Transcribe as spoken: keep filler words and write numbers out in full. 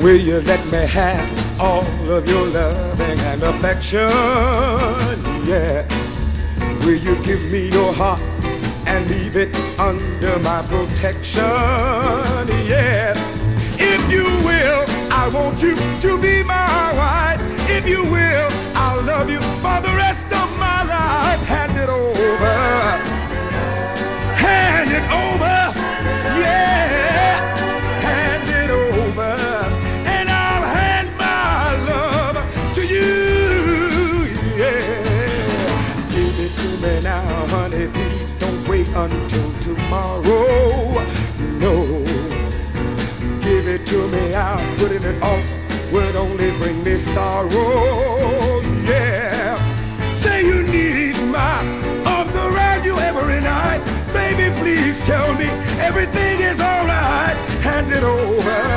Will you let me have all of your loving and affection? Yeah. Will you give me your heart and leave it under my protection? Yeah. If you will, I want you to be my wife. If you will, I'll love you for the rest of my life. Hand it over. Hand it over. Yeah. Hand it over. And I'll hand my love to you. Yeah. Give it to me now, honey. Please don't wait until tomorrow. No. Give it to me, I'm putting it off would only bring me sorrow. Yeah. Say you need my arms around you every night. Baby, please tell me everything is alright. Hand it over.